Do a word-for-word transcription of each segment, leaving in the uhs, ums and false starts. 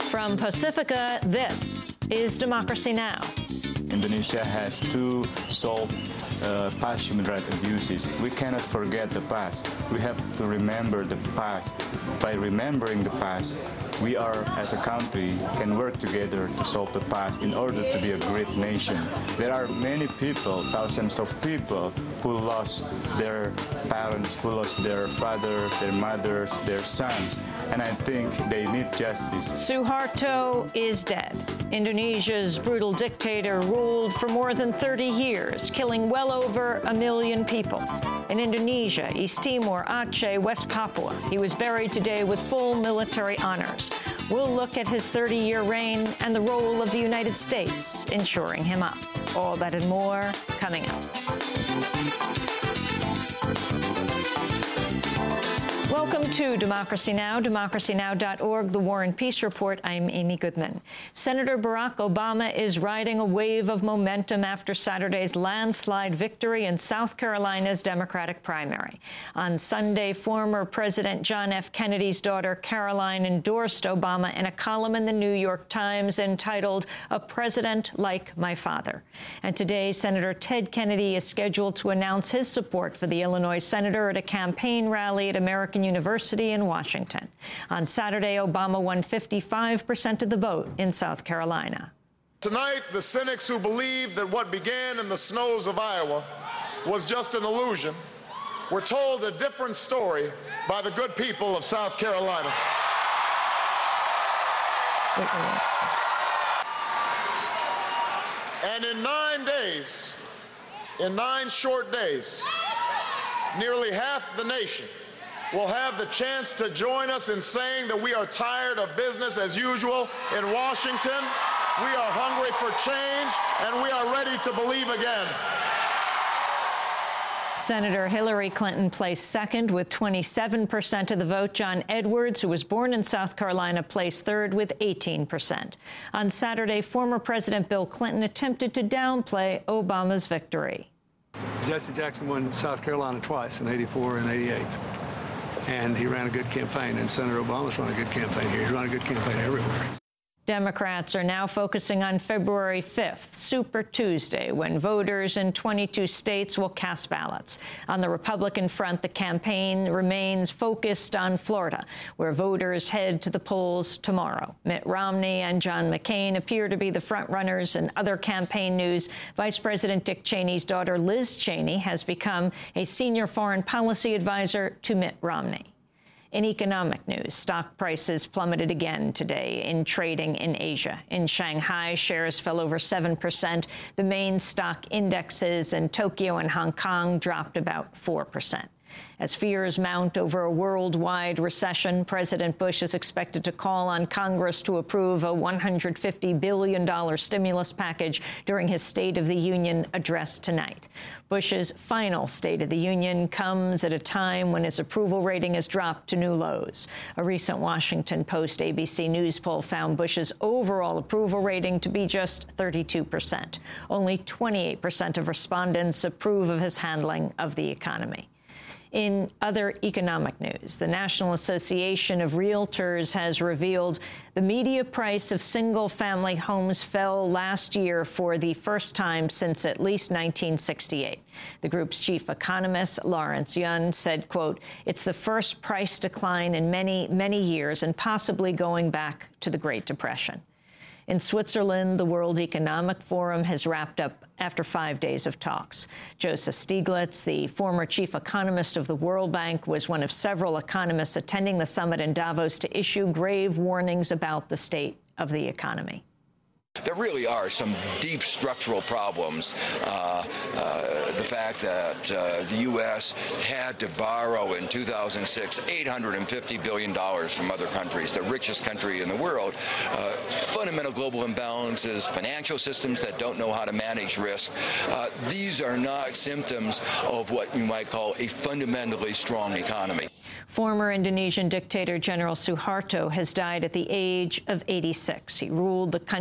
From Pacifica, this is Democracy Now! Indonesia has to solve uh, past human rights abuses. We cannot forget the past. We have to remember the past. By remembering the past, we are, as a country, can work together to solve the past in order to be a great nation. There are many people, thousands of people, who lost their parents, who lost their father, their mothers, their sons, and I think they need justice. Suharto is dead. Indonesia's brutal dictator ruled for more than thirty years, killing well over a million people. In Indonesia, East Timor, Aceh, West Papua, he was buried today with full military honors. We'll look at his thirty-year reign and the role of the United States in shoring him up. All that and more coming up. Welcome to Democracy Now!, democracy now dot org, the War and Peace Report. I'm Amy Goodman. Senator Barack Obama is riding a wave of momentum after Saturday's landslide victory in South Carolina's Democratic primary. On Sunday, former President John F. Kennedy's daughter, Caroline, endorsed Obama in a column in the New York Times entitled, "A President Like My Father." And today, Senator Ted Kennedy is scheduled to announce his support for the Illinois senator at a campaign rally at American University in Washington. On Saturday, Obama won fifty-five percent of the vote in South Carolina. Tonight, the cynics who believed that what began in the snows of Iowa was just an illusion were told a different story by the good people of South Carolina. And in nine days, in nine short days, nearly half the nation will have the chance to join us in saying that we are tired of business as usual in Washington. We are hungry for change, and we are ready to believe again. Senator Hillary Clinton placed second with twenty-seven percent of the vote. John Edwards, who was born in South Carolina, placed third with eighteen percent. On Saturday, former President Bill Clinton attempted to downplay Obama's victory. Jesse Jackson won South Carolina twice, in eighty-four and eighty-eight. And he ran a good campaign, and Senator Obama's run a good campaign here. He ran a good campaign everywhere. Democrats are now focusing on February fifth, Super Tuesday, when voters in twenty-two states will cast ballots. On the Republican front, the campaign remains focused on Florida, where voters head to the polls tomorrow. Mitt Romney and John McCain appear to be the frontrunners. In other campaign news, Vice President Dick Cheney's daughter, Liz Cheney, has become a senior foreign policy advisor to Mitt Romney. In economic news, stock prices plummeted again today in trading in Asia. In Shanghai, shares fell over seven percent. The main stock indexes in Tokyo and Hong Kong dropped about four percent. As fears mount over a worldwide recession, President Bush is expected to call on Congress to approve a one hundred fifty billion dollars stimulus package during his State of the Union address tonight. Bush's final State of the Union comes at a time when his approval rating has dropped to new lows. A recent Washington Post A B C News poll found Bush's overall approval rating to be just thirty-two percent. Only twenty-eight percent of respondents approve of his handling of the economy. In other economic news, the National Association of Realtors has revealed the median price of single-family homes fell last year for the first time since at least nineteen sixty-eight. The group's chief economist, Lawrence Yun, said, quote, "It's the first price decline in many, many years and possibly going back to the Great Depression." In Switzerland, the World Economic Forum has wrapped up after five days of talks. Joseph Stiglitz, the former chief economist of the World Bank, was one of several economists attending the summit in Davos to issue grave warnings about the state of the economy. There really are some deep structural problems. Uh, uh, the fact that uh, the U S had to borrow in two thousand six eight hundred fifty billion dollars from other countries, the richest country in the world. Uh, fundamental global imbalances, financial systems that don't know how to manage risk. Uh, these are not symptoms of what you might call a fundamentally strong economy. Former Indonesian dictator General Suharto has died at the age of eighty-six. He ruled the country for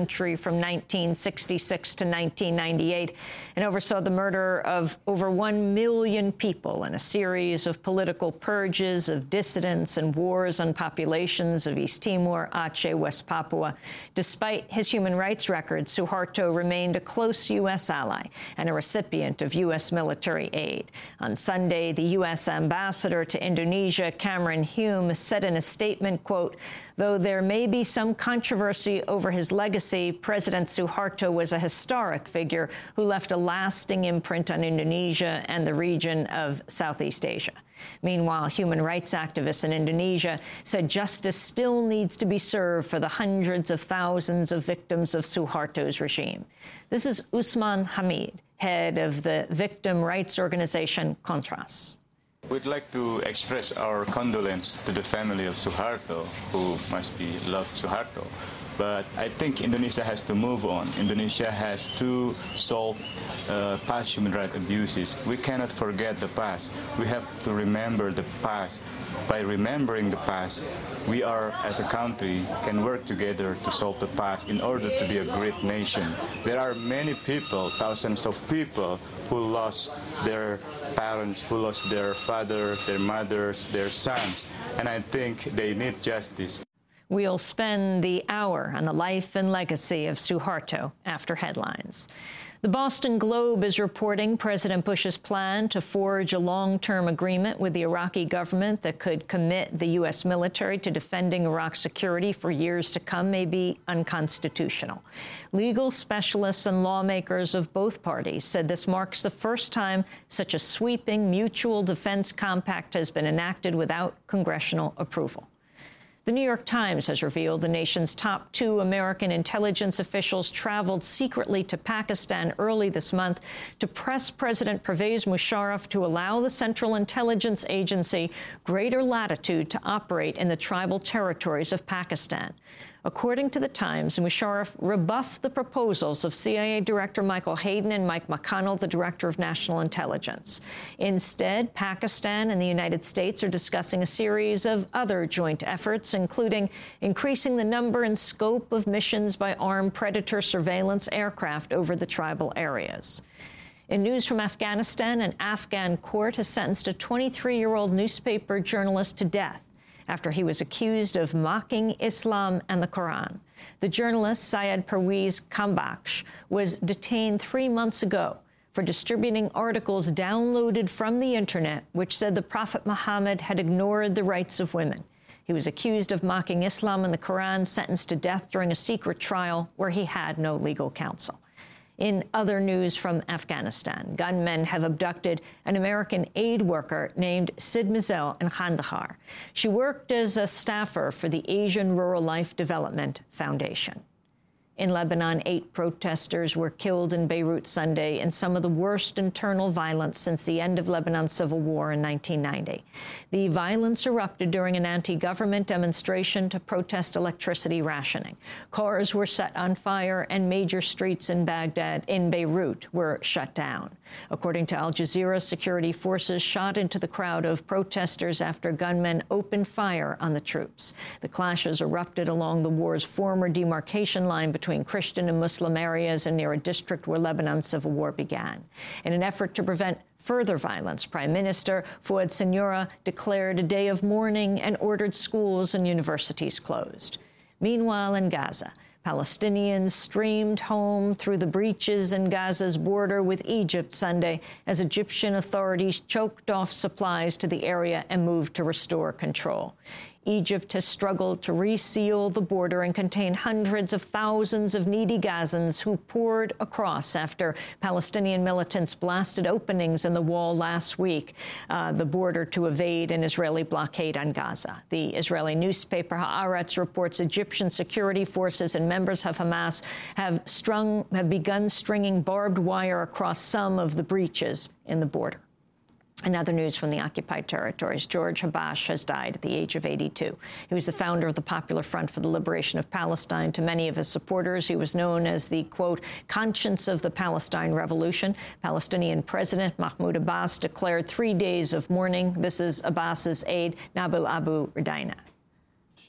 from nineteen sixty-six to nineteen ninety-eight and oversaw the murder of over one million people in a series of political purges of dissidents and wars on populations of East Timor, Aceh, West Papua. Despite his human rights record, Suharto remained a close U S ally and a recipient of U S military aid. On Sunday, the U S ambassador to Indonesia, Cameron Hume, said in a statement, quote, "Though there may be some controversy over his legacy, President Suharto was a historic figure who left a lasting imprint on Indonesia and the region of Southeast Asia." Meanwhile, human rights activists in Indonesia said justice still needs to be served for the hundreds of thousands of victims of Suharto's regime. This is Usman Hamid, head of the victim rights organization Kontras. We'd like to express our condolence to the family of Suharto, who must be loved Suharto. But I think Indonesia has to move on. Indonesia has to solve uh, past human rights abuses. We cannot forget the past. We have to remember the past. By remembering the past, we are, as a country, can work together to solve the past in order to be a great nation. There are many people, thousands of people, who lost their parents, who lost their father, their mothers, their sons, and I think they need justice. We'll spend the hour on the life and legacy of Suharto after headlines. The Boston Globe is reporting President Bush's plan to forge a long-term agreement with the Iraqi government that could commit the U S military to defending Iraq's security for years to come may be unconstitutional. Legal specialists and lawmakers of both parties said this marks the first time such a sweeping mutual defense compact has been enacted without congressional approval. The New York Times has revealed the nation's top two American intelligence officials traveled secretly to Pakistan early this month to press President Pervez Musharraf to allow the Central Intelligence Agency greater latitude to operate in the tribal territories of Pakistan. According to the Times, Musharraf rebuffed the proposals of C I A Director Michael Hayden and Mike McConnell, the Director of National Intelligence. Instead, Pakistan and the United States are discussing a series of other joint efforts, including increasing the number and scope of missions by armed predator surveillance aircraft over the tribal areas. In news from Afghanistan, an Afghan court has sentenced a twenty-three-year-old newspaper journalist to death after he was accused of mocking Islam and the Quran. The journalist, Syed Perwez Kambaksh, was detained three months ago for distributing articles downloaded from the Internet which said the Prophet Muhammad had ignored the rights of women. He was accused of mocking Islam and the Quran, sentenced to death during a secret trial where he had no legal counsel. In other news from Afghanistan, gunmen have abducted an American aid worker named Sid Mizell in Kandahar. She worked as a staffer for the Asian Rural Life Development Foundation. In Lebanon, eight protesters were killed in Beirut Sunday in some of the worst internal violence since the end of Lebanon's civil war in nineteen ninety. The violence erupted during an anti-government demonstration to protest electricity rationing. Cars were set on fire and major streets in Baghdad, in Beirut, were shut down. According to Al Jazeera, security forces shot into the crowd of protesters after gunmen opened fire on the troops. The clashes erupted along the war's former demarcation line between between Christian and Muslim areas and near a district where Lebanon's civil war began. In an effort to prevent further violence, Prime Minister Fouad Siniora declared a day of mourning and ordered schools and universities closed. Meanwhile, in Gaza, Palestinians streamed home through the breaches in Gaza's border with Egypt Sunday as Egyptian authorities choked off supplies to the area and moved to restore control. Egypt has struggled to reseal the border and contain hundreds of thousands of needy Gazans who poured across after Palestinian militants blasted openings in the wall last week, uh, the border to evade an Israeli blockade on Gaza. The Israeli newspaper Haaretz reports Egyptian security forces and members of Hamas have strung, have begun stringing barbed wire across some of the breaches in the border. In other news from the occupied territories, George Habash has died at the age of eighty-two. He was the founder of the Popular Front for the Liberation of Palestine. To many of his supporters, he was known as the, quote, conscience of the Palestine Revolution. Palestinian President Mahmoud Abbas declared three days of mourning. This is Abbas's aide, Nabil Abu Ridaina.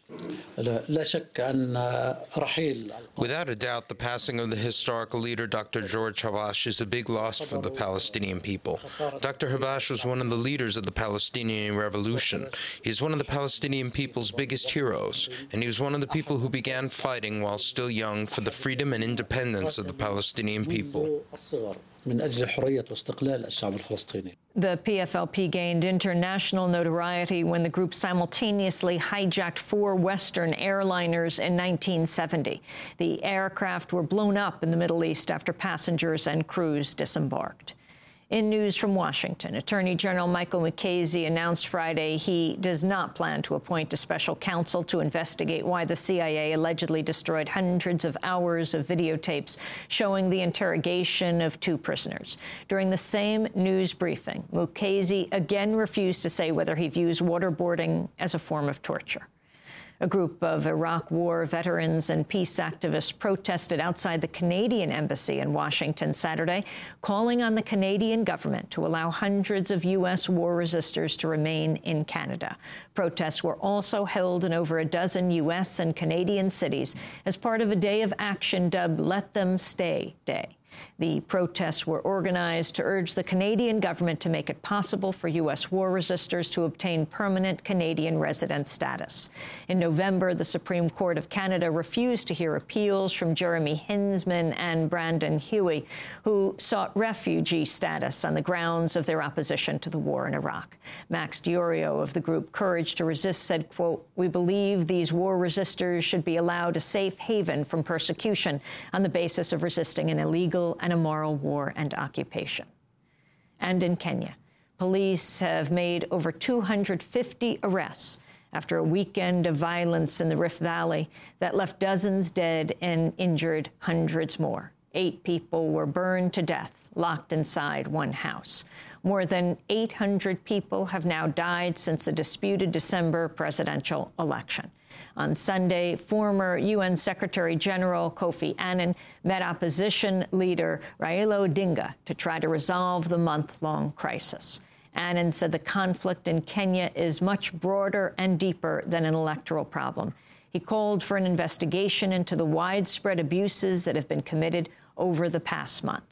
Without a doubt, the passing of the historical leader, Doctor George Habash, is a big loss for the Palestinian people. Doctor Habash was one of the leaders of the Palestinian Revolution. He is one of the Palestinian people's biggest heroes, and he was one of the people who began fighting while still young for the freedom and independence of the Palestinian people. The P F L P gained international notoriety when the group simultaneously hijacked four Western airliners in nineteen seventy. The aircraft were blown up in the Middle East after passengers and crews disembarked. In news from Washington, Attorney General Michael Mukasey announced Friday he does not plan to appoint a special counsel to investigate why the C I A allegedly destroyed hundreds of hours of videotapes showing the interrogation of two prisoners. During the same news briefing, Mukasey again refused to say whether he views waterboarding as a form of torture. A group of Iraq War veterans and peace activists protested outside the Canadian embassy in Washington Saturday, calling on the Canadian government to allow hundreds of U S war resistors to remain in Canada. Protests were also held in over a dozen U S and Canadian cities as part of a day of action dubbed Let Them Stay Day. The protests were organized to urge the Canadian government to make it possible for U S war resistors to obtain permanent Canadian resident status. In November, the Supreme Court of Canada refused to hear appeals from Jeremy Hinsman and Brandon Huey, who sought refugee status on the grounds of their opposition to the war in Iraq. Max Diorio of the group Courage to Resist said, quote, "We believe these war resistors should be allowed a safe haven from persecution on the basis of resisting an illegal and immoral war and occupation." And in Kenya, police have made over two hundred fifty arrests after a weekend of violence in the Rift Valley that left dozens dead and injured hundreds more. Eight people were burned to death, locked inside one house. More than eight hundred people have now died since the disputed December presidential election. On Sunday, former U N Secretary General Kofi Annan met opposition leader Raila Odinga to try to resolve the month-long crisis. Annan said the conflict in Kenya is much broader and deeper than an electoral problem. He called for an investigation into the widespread abuses that have been committed over the past month.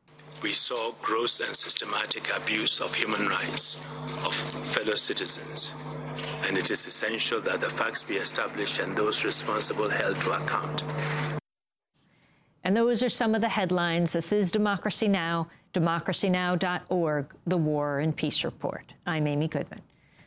We saw gross and systematic abuse of human rights of fellow citizens, and it is essential that the facts be established and those responsible held to account. And those are some of the headlines. This is Democracy Now!, democracy now dot org, the War and Peace Report. I'm Amy Goodman.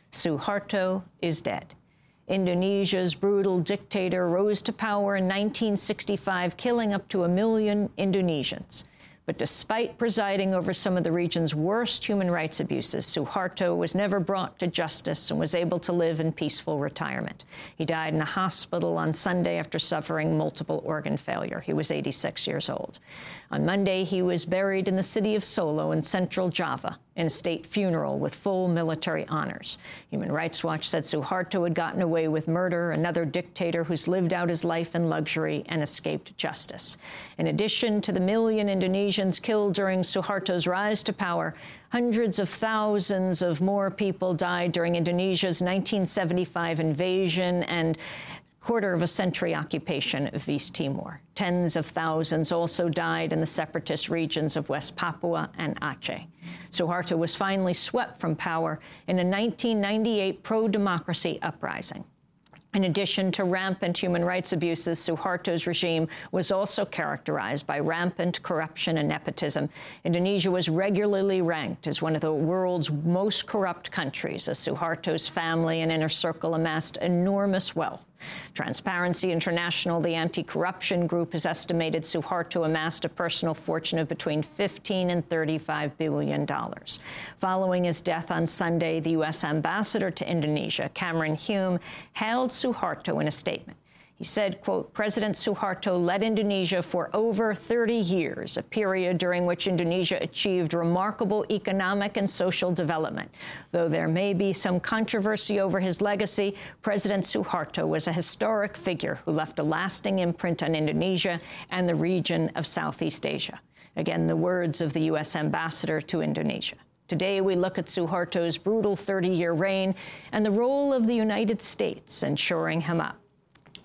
Suharto is dead. Indonesia's brutal dictator rose to power in nineteen sixty-five, killing up to a million Indonesians. But despite presiding over some of the region's worst human rights abuses, Suharto was never brought to justice and was able to live in peaceful retirement. He died in a hospital on Sunday after suffering multiple organ failure. He was eighty-six years old. On Monday, he was buried in the city of Solo in central Java in a state funeral with full military honors. Human Rights Watch said Suharto had gotten away with murder, another dictator who's lived out his life in luxury and escaped justice. In addition to the million Indonesians killed during Suharto's rise to power, hundreds of thousands of more people died during Indonesia's nineteen seventy-five invasion and quarter of a century occupation of East Timor. Tens of thousands also died in the separatist regions of West Papua and Aceh. Suharto was finally swept from power in a nineteen ninety-eight pro-democracy uprising. In addition to rampant human rights abuses, Suharto's regime was also characterized by rampant corruption and nepotism. Indonesia was regularly ranked as one of the world's most corrupt countries, as Suharto's family and inner circle amassed enormous wealth. Transparency International, the anti-corruption group, has estimated Suharto amassed a personal fortune of between fifteen and thirty-five billion dollars. Following his death on Sunday, the U S ambassador to Indonesia, Cameron Hume, hailed Suharto in a statement. He said, quote, "President Suharto led Indonesia for over thirty years, a period during which Indonesia achieved remarkable economic and social development. Though there may be some controversy over his legacy, President Suharto was a historic figure who left a lasting imprint on Indonesia and the region of Southeast Asia." Again, the words of the U S ambassador to Indonesia. Today, we look at Suharto's brutal thirty-year reign and the role of the United States in shoring him up.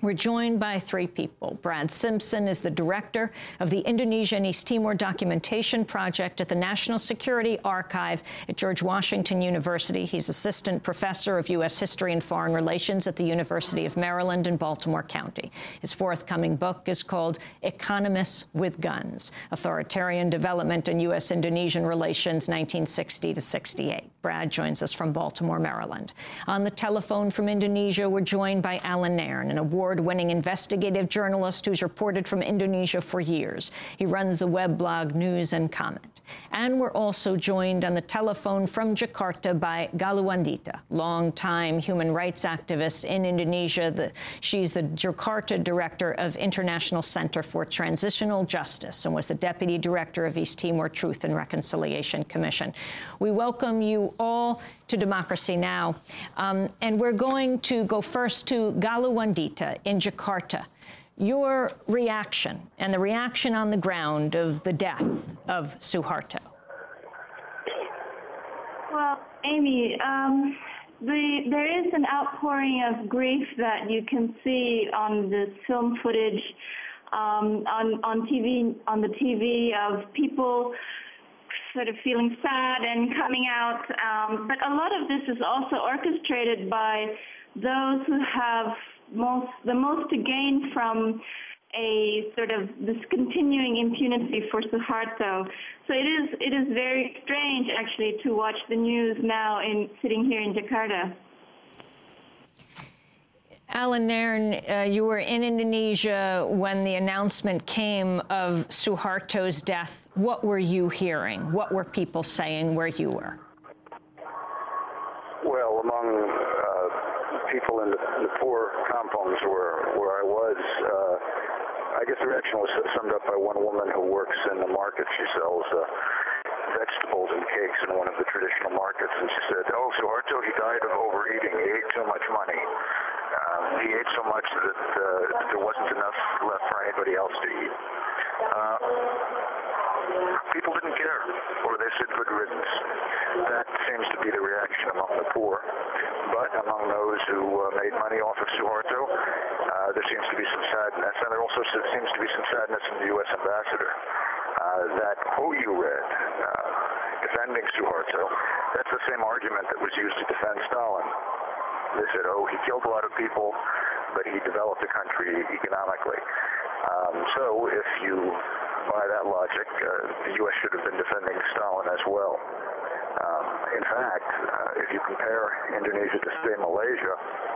We're joined by three people. Brad Simpson is the director of the Indonesia and East Timor Documentation Project at the National Security Archive at George Washington University. He's assistant professor of U S History and Foreign Relations at the University of Maryland in Baltimore County. His forthcoming book is called Economists with Guns: Authoritarian Development in U S-Indonesian Relations, nineteen sixty to sixty-eight. Brad joins us from Baltimore, Maryland. On the telephone from Indonesia, we're joined by Alan Nairn, an award-winning investigative journalist who's reported from Indonesia for years. He runs the web blog News and Comment. And we're also joined on the telephone from Jakarta by Galuh Wandita, longtime human rights activist in Indonesia. The, she's the Jakarta director of International Center for Transitional Justice and was the deputy director of East Timor Truth and Reconciliation Commission. We welcome you all to Democracy Now! Um, and we're going to go first to Galuh Wandita in Jakarta. Your reaction and the reaction on the ground of the death of Suharto. Well, Amy, um, the, there is an outpouring of grief that you can see on the film footage, um, on, on T V, on the T V of people sort of feeling sad and coming out. Um, but a lot of this is also orchestrated by those who have most the most to gain from a sort of this continuing impunity for Suharto. So it is it is very strange actually to watch the news now in sitting here in Jakarta. Alan Nairn, uh, you were in Indonesia when the announcement came of Suharto's death. What were you hearing? What were people saying where you were? Well, among uh, people in the, the poor kampongs where, where I was, uh, I guess the reaction was summed up by one woman who works in the market. She sells uh, vegetables and cakes in one of the traditional markets, and she said, oh, Suharto, he died of overeating. He ate too much money. Um, he ate so much that uh, there wasn't enough left for anybody else to eat. Uh, people didn't care, or they said good riddance. That seems to be the reaction among the poor. But among those who uh, made money off of Suharto, uh, there seems to be some sadness, and there also seems to be some sadness from the U S ambassador. Uh, that quote you read, uh, defending Suharto, that's the same argument that was used to defend Stalin. They said, oh, he killed a lot of people, but he developed the country economically. Um, so if you buy that logic, uh, the U S should have been defending Stalin as well. Um, in fact, uh, if you compare Indonesia to, say, Malaysia,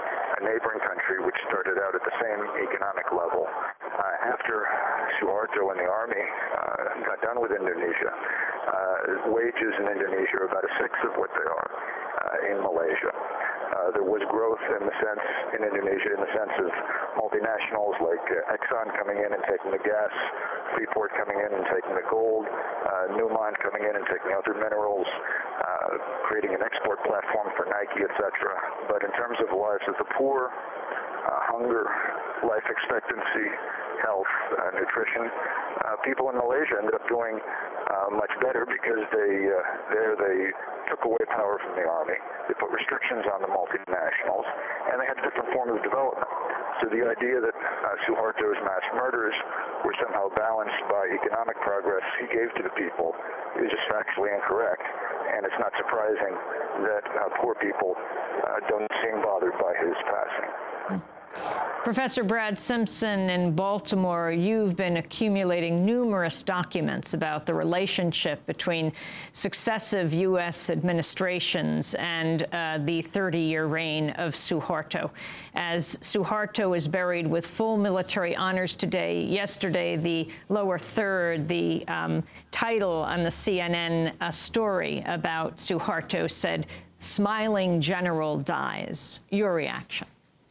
a neighboring country which started out at the same economic level, uh, after Suharto and the army uh, got done with Indonesia, uh, wages in Indonesia are about a sixth of what they are uh, in Malaysia. Uh, there was growth in the sense in Indonesia in the sense of multinationals like uh, Exxon coming in and taking the gas, Freeport coming in and taking the gold, uh, Newmont coming in and taking other minerals, uh, creating an export platform for Nike, et cetera. But in terms of lives of the poor, uh, hunger, life expectancy, health, uh, nutrition, uh, people in Malaysia ended up doing uh, much better because they uh, there they took away power from the army. They put restrictions on the multinationals, and they had a different form of development. So the idea that uh, Suharto's mass murders were somehow balanced by economic progress he gave to the people is just factually incorrect. And it's not surprising that uh, poor people uh, don't seem bothered by his passing. Professor Brad Simpson in Baltimore, you've been accumulating numerous documents about the relationship between successive U S administrations and uh, the thirty-year reign of Suharto. As Suharto is buried with full military honors today, yesterday the lower third, the um, title on the C N N uh, story about Suharto said, "Smiling General dies." Your reaction?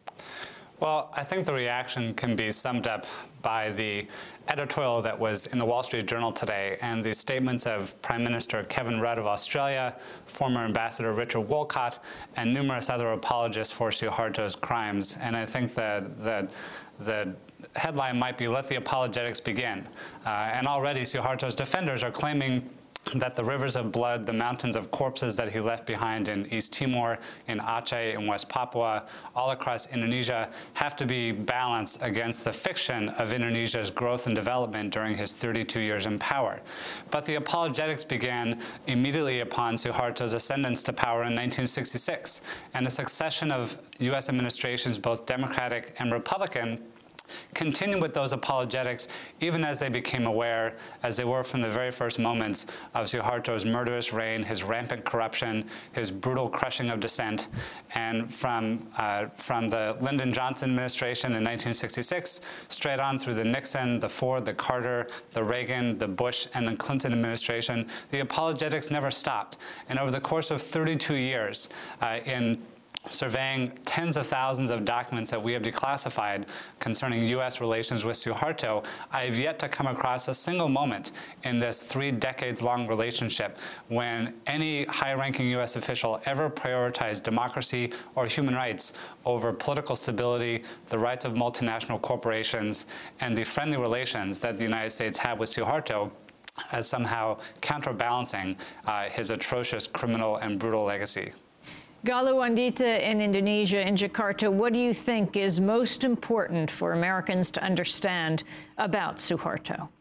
Well, I think the reaction can be summed up by the editorial that was in the Wall Street Journal today and the statements of Prime Minister Kevin Rudd of Australia, former Ambassador Richard Wolcott, and numerous other apologists for Suharto's crimes. And I think that, that the headline might be, "Let the apologetics begin." Uh, and already Suharto's defenders are claiming that the rivers of blood, the mountains of corpses that he left behind in East Timor, in Aceh, in West Papua, all across Indonesia, have to be balanced against the fiction of Indonesia's growth and development during his thirty-two years in power. But the apologetics began immediately upon Suharto's ascendance to power in nineteen sixty-six, and a succession of U S administrations, both Democratic and Republican, continue with those apologetics even as they became aware, as they were from the very first moments, of Suharto's murderous reign, his rampant corruption, his brutal crushing of dissent. And from, uh, from the Lyndon Johnson administration in nineteen sixty-six, straight on through the Nixon, the Ford, the Carter, the Reagan, the Bush, and the Clinton administration, the apologetics never stopped. And over the course of thirty-two years, uh, in surveying tens of thousands of documents that we have declassified concerning U S relations with Suharto, I have yet to come across a single moment in this three decades-long relationship when any high-ranking U S official ever prioritized democracy or human rights over political stability, the rights of multinational corporations, and the friendly relations that the United States had with Suharto as somehow counterbalancing uh, his atrocious criminal and brutal legacy. Galuh Andita in Indonesia, in Jakarta, what do you think is most important for Americans to understand about Suharto?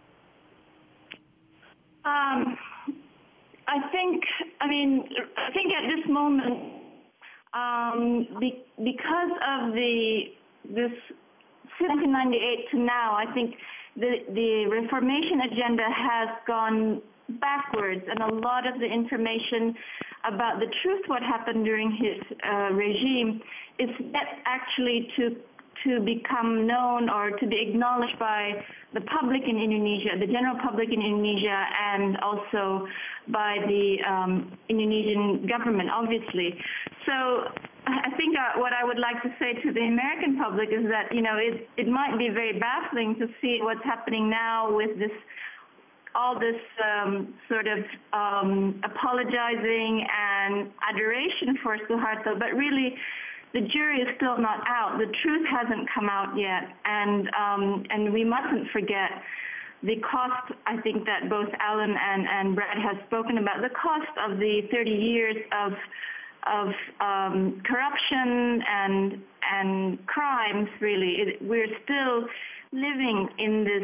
Um, I think, I mean, I think at this moment, um, be, because of the this seventeen ninety-eight to now, I think the the Reformation agenda has gone backwards, and a lot of the information about the truth, what happened during his uh, regime, is yet actually to to become known or to be acknowledged by the public in Indonesia, the general public in Indonesia, and also by the um, Indonesian government, obviously. So I think uh, what I would like to say to the American public is that, you know, it, it might be very baffling to see what's happening now with this all this um, sort of um, apologizing and adoration for Suharto, but really the jury is still not out. The truth hasn't come out yet, and um, and we mustn't forget the cost, I think, that both Alan and, and Brad have spoken about, the cost of the thirty years of of um, corruption and and crimes, really. It, we're still living in this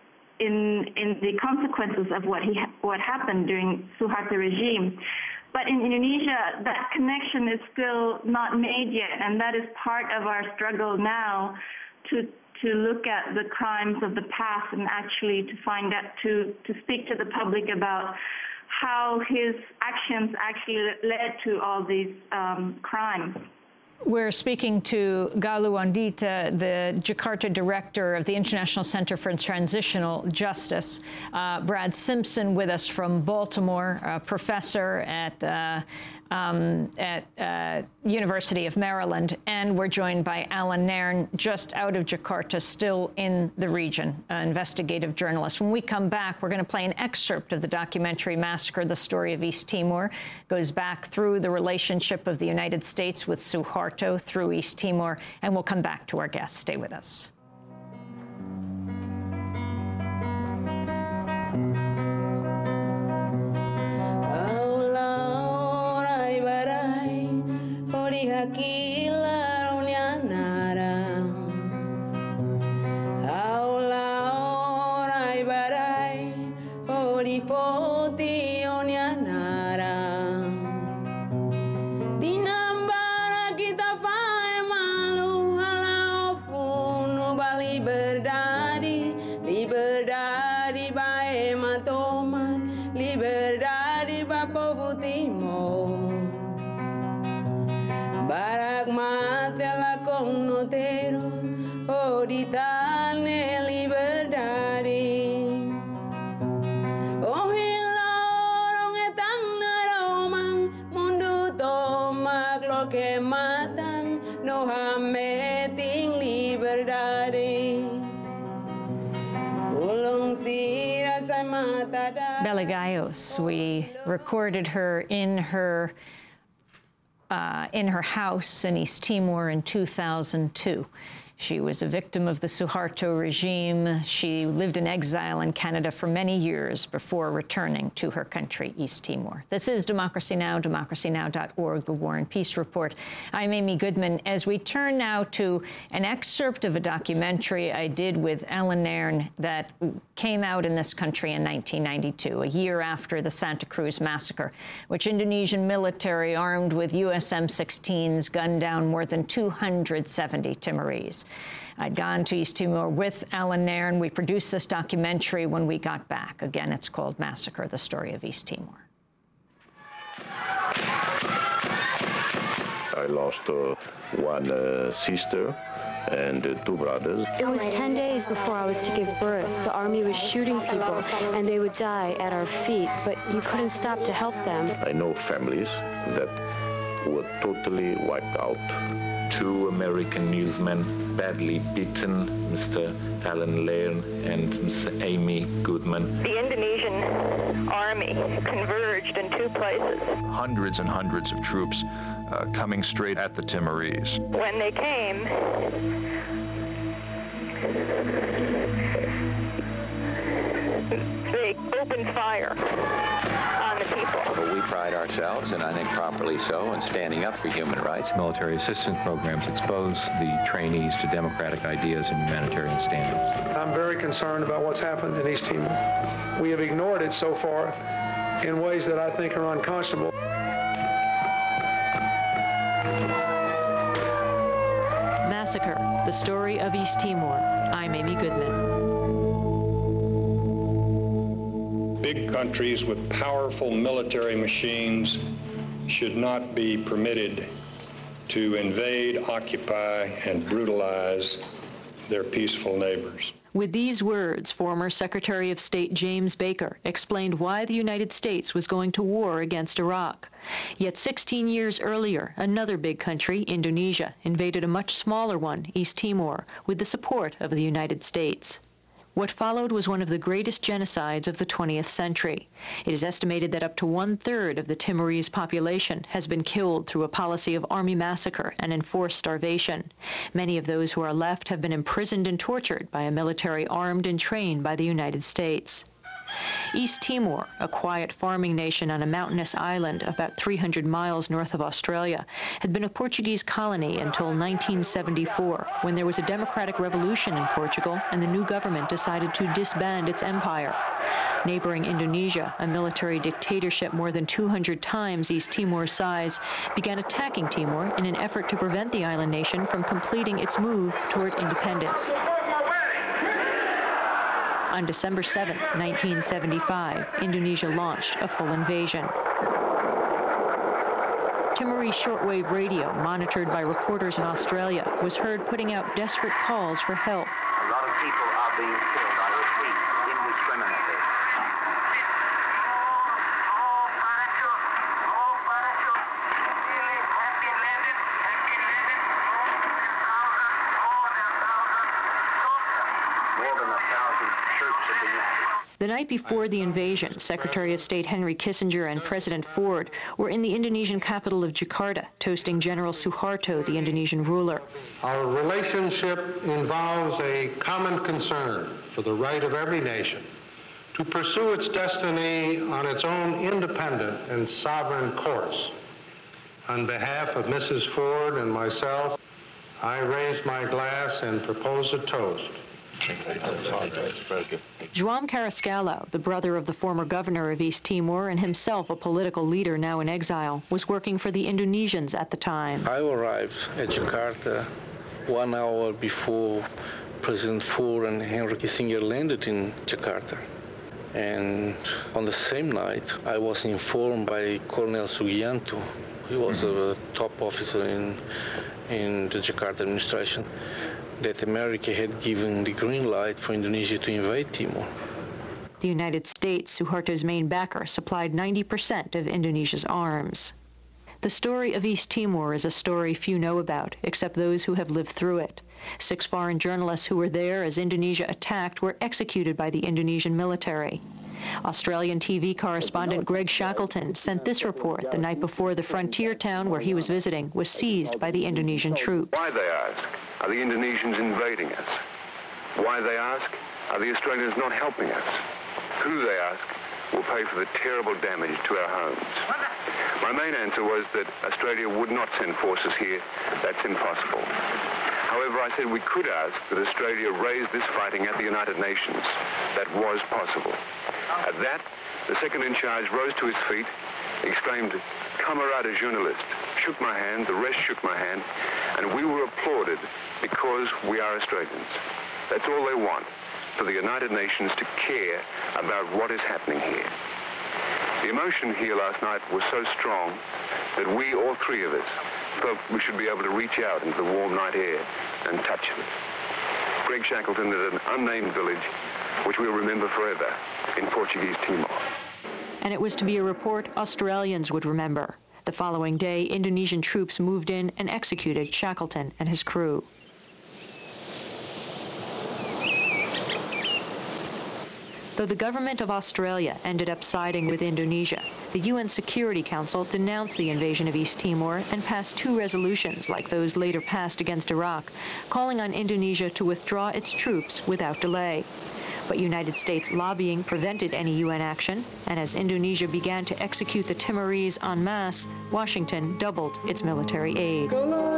in in the consequences of what he what happened during Suharto regime. But in Indonesia, that connection is still not made yet, and that is part of our struggle now to to look at the crimes of the past and actually to find out, to to speak to the public about how his actions actually led to all these um, crimes. We're speaking to Galuh Andita, the Jakarta director of the International Center for Transitional Justice. Uh, Brad Simpson with us from Baltimore, a professor at uh, um, at uh, University of Maryland, and we're joined by Alan Nairn, just out of Jakarta, still in the region, an investigative journalist. When we come back, we're going to play an excerpt of the documentary Massacre: The Story of East Timor. It goes back through the relationship of the United States with Suharto through East Timor, and we'll come back to our guests. Stay with us. Bella Gayos, we recorded her in her uh, in her house in East Timor in two thousand two. She was a victim of the Suharto regime. She lived in exile in Canada for many years before returning to her country, East Timor. This is Democracy Now!, democracy now dot org, the War and Peace Report. I'm Amy Goodman. As we turn now to an excerpt of a documentary I did with Ellen Nairn that came out in this country in nineteen ninety-two, a year after the Santa Cruz massacre, which Indonesian military armed with U S M sixteens gunned down more than two hundred seventy Timorese. I'd gone to East Timor with Ellen Nairn. We produced this documentary when we got back. Again, it's called Massacre, the Story of East Timor. I lost uh, one uh, sister and uh, two brothers. It was ten days before I was to give birth. The army was shooting people, and they would die at our feet, but you couldn't stop to help them. I know families that were totally wiped out. Two American newsmen badly beaten, Mister Alan Nairn and Miss Amy Goodman. The Indonesian army converged in two places. Hundreds and hundreds of troops uh, coming straight at the Timorese. When they came, they opened fire on the people. Well, we pride ourselves, and I think properly so, in standing up for human rights. Military assistance programs expose the trainees to democratic ideas and humanitarian standards. I'm very concerned about what's happened in East Timor. We have ignored it so far in ways that I think are unconscionable. Massacre, the Story of East Timor. I'm Amy Goodman. Big countries with powerful military machines should not be permitted to invade, occupy, and brutalize their peaceful neighbors. With these words, former Secretary of State James Baker explained why the United States was going to war against Iraq. Yet sixteen years earlier, another big country, Indonesia, invaded a much smaller one, East Timor, with the support of the United States. What followed was one of the greatest genocides of the twentieth century. It is estimated that up to one-third of the Timorese population has been killed through a policy of army massacre and enforced starvation. Many of those who are left have been imprisoned and tortured by a military armed and trained by the United States. East Timor, a quiet farming nation on a mountainous island about three hundred miles north of Australia, had been a Portuguese colony until nineteen seventy-four, when there was a democratic revolution in Portugal and the new government decided to disband its empire. Neighboring Indonesia, a military dictatorship more than two hundred times East Timor's size, began attacking Timor in an effort to prevent the island nation from completing its move toward independence. On December seventh, nineteen seventy-five, Indonesia launched a full invasion. Timorese shortwave radio, monitored by reporters in Australia, was heard putting out desperate calls for help. A lot of people are being killed, I repeat, indiscriminately. The night before the invasion, Secretary of State Henry Kissinger and President Ford were in the Indonesian capital of Jakarta, toasting General Suharto, the Indonesian ruler. Our relationship involves a common concern for the right of every nation to pursue its destiny on its own independent and sovereign course. On behalf of Missus Ford and myself, I raise my glass and propose a toast. João Carrascalo, the brother of the former governor of East Timor and himself a political leader now in exile, was working for the Indonesians at the time. I arrived at Jakarta one hour before President Ford and Henry Kissinger landed in Jakarta. And on the same night, I was informed by Colonel Sugianto, who was a top officer in, in the Jakarta administration, that America had given the green light for Indonesia to invade Timor. The United States, Suharto's main backer, supplied ninety percent of Indonesia's arms. The story of East Timor is a story few know about, except those who have lived through it. Six foreign journalists who were there as Indonesia attacked were executed by the Indonesian military. Australian T V correspondent Greg Shackleton sent this report the night before the frontier town where he was visiting was seized by the Indonesian troops. Why, they ask, are the Indonesians invading us? Why, they ask, are the Australians not helping us? Who, they ask, will pay for the terrible damage to our homes? My main answer was that Australia would not send forces here. That's impossible. However, I said we could ask that Australia raise this fighting at the United Nations. That was possible. At that, the second in charge rose to his feet, exclaimed, "Camarada journalist," shook my hand, the rest shook my hand, and we were applauded because we are Australians. That's all they want, for the United Nations to care about what is happening here. The emotion here last night was so strong that we, all three of us, felt we should be able to reach out into the warm night air and touch it. Greg Shackleton at an unnamed village, which we'll remember forever, in Portuguese Timor. And it was to be a report Australians would remember. The following day, Indonesian troops moved in and executed Shackleton and his crew. Though the government of Australia ended up siding with Indonesia, the U N Security Council denounced the invasion of East Timor and passed two resolutions, like those later passed against Iraq, calling on Indonesia to withdraw its troops without delay. But United States lobbying prevented any U N action, and as Indonesia began to execute the Timorese en masse, Washington doubled its military aid.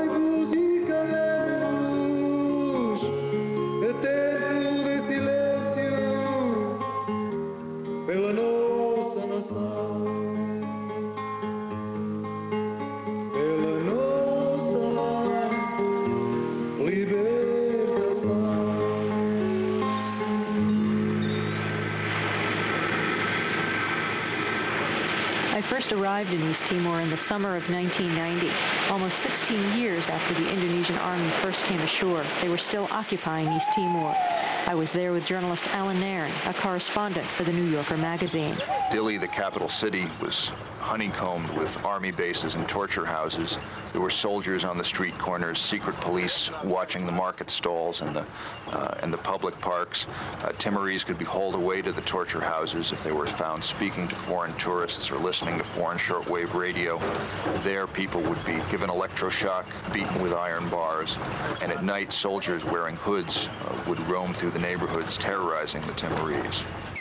I first arrived in East Timor in the summer of nineteen ninety. Almost sixteen years after the Indonesian army first came ashore, they were still occupying East Timor. I was there with journalist Alan Nairn, a correspondent for the New Yorker magazine. Dili, the capital city, was honeycombed with army bases and torture houses. There were soldiers on the street corners, secret police watching the market stalls and the, uh, and the public parks. Uh, Timorese could be hauled away to the torture houses if they were found speaking to foreign tourists or listening to foreign shortwave radio. There, people would be given electroshock, beaten with iron bars, and at night, soldiers wearing hoods uh, would roam through the neighborhoods, terrorizing the Timorese.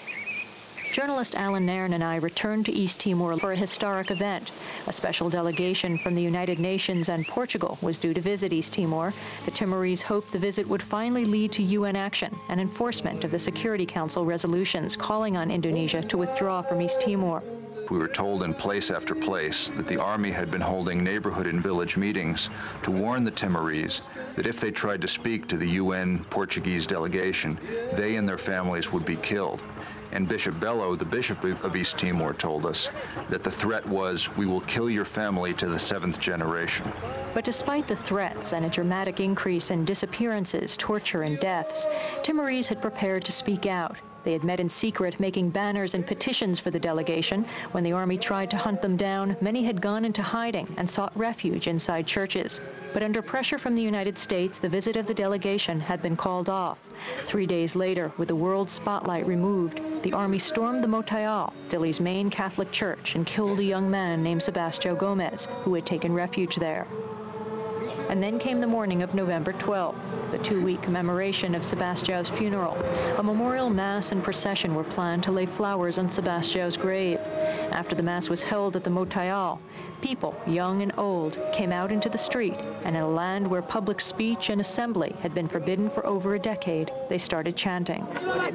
Journalist Alan Nairn and I returned to East Timor for a historic event. A special delegation from the United Nations and Portugal was due to visit East Timor. The Timorese hoped the visit would finally lead to U N action and enforcement of the Security Council resolutions calling on Indonesia to withdraw from East Timor. We were told in place after place that the army had been holding neighborhood and village meetings to warn the Timorese that if they tried to speak to the U N Portuguese delegation, they and their families would be killed. And Bishop Bello, the Bishop of East Timor, told us that the threat was, "We will kill your family to the seventh generation." But despite the threats and a dramatic increase in disappearances, torture, and deaths, Timorese had prepared to speak out. They had met in secret, making banners and petitions for the delegation. When the army tried to hunt them down, many had gone into hiding and sought refuge inside churches. But under pressure from the United States, the visit of the delegation had been called off. Three days later, with the world spotlight removed, the army stormed the Motayal, Dili's main Catholic church, and killed a young man named Sebastião Gomes, who had taken refuge there. And then came the morning of November twelfth, the two-week commemoration of Sebastião's funeral. A memorial mass and procession were planned to lay flowers on Sebastião's grave. After the mass was held at the Motayal, people, young and old, came out into the street, and in a land where public speech and assembly had been forbidden for over a decade, they started chanting.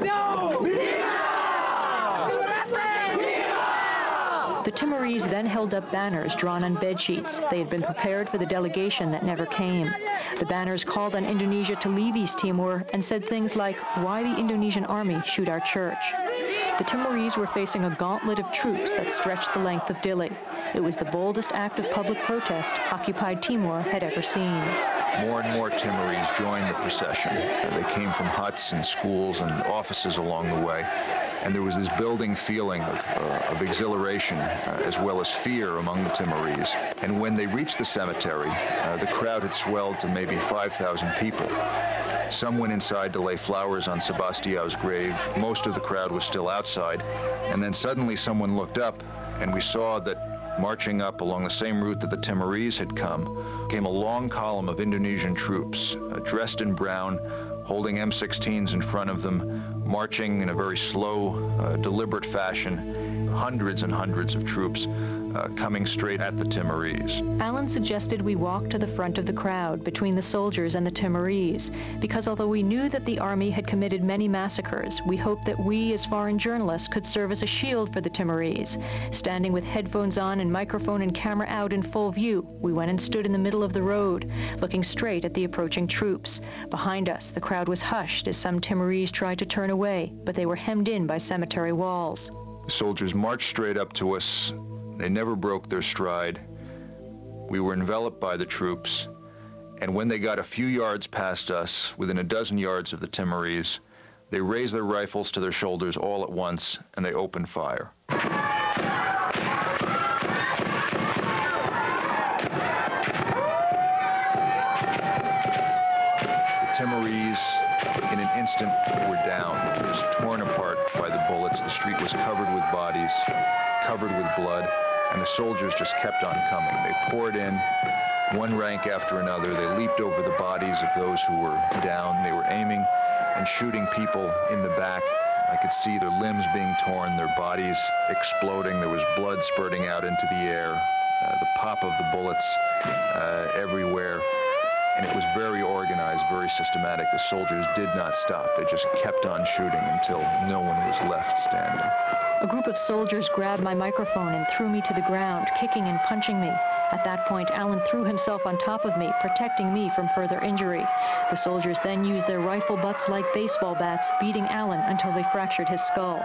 The Timorese then held up banners drawn on bedsheets. They had been prepared for the delegation that never came. The banners called on Indonesia to leave East Timor and said things like, "Why the Indonesian army shoot our church?" The Timorese were facing a gauntlet of troops that stretched the length of Dili. It was the boldest act of public protest occupied Timor had ever seen. More and more Timorese joined the procession. They came from huts and schools and offices along the way. And there was this building feeling of, uh, of exhilaration uh, as well as fear among the Timorese. And when they reached the cemetery, uh, the crowd had swelled to maybe five thousand people. Some went inside to lay flowers on Sebastião's grave. Most of the crowd was still outside. And then suddenly someone looked up, and we saw that marching up along the same route that the Timorese had come came a long column of Indonesian troops, uh, dressed in brown, holding M sixteens in front of them, marching in a very slow, uh, deliberate fashion, hundreds and hundreds of troops uh, coming straight at the Timorese. Alan suggested we walk to the front of the crowd between the soldiers and the Timorese, because although we knew that the army had committed many massacres, we hoped that we, as foreign journalists, could serve as a shield for the Timorese. Standing with headphones on and microphone and camera out in full view, we went and stood in the middle of the road, looking straight at the approaching troops. Behind us, the crowd was hushed as some Timorese tried to turn away, but they were hemmed in by cemetery walls. The soldiers marched straight up to us. They never broke their stride. We were enveloped by the troops, and when they got a few yards past us, within a dozen yards of the Timorese, they raised their rifles to their shoulders all at once, and they opened fire. The Timorese, in an instant, were down, just torn apart by the bullets. The street was covered with bodies, covered with blood, and the soldiers just kept on coming. They poured in, one rank after another. They leaped over the bodies of those who were down. They were aiming and shooting people in the back. I could see their limbs being torn, their bodies exploding. There was blood spurting out into the air, uh, the pop of the bullets uh, everywhere. And it was very organized, very systematic. The soldiers did not stop. They just kept on shooting until no one was left standing. A group of soldiers grabbed my microphone and threw me to the ground, kicking and punching me. At that point, Alan threw himself on top of me, protecting me from further injury. The soldiers then used their rifle butts like baseball bats, beating Alan until they fractured his skull.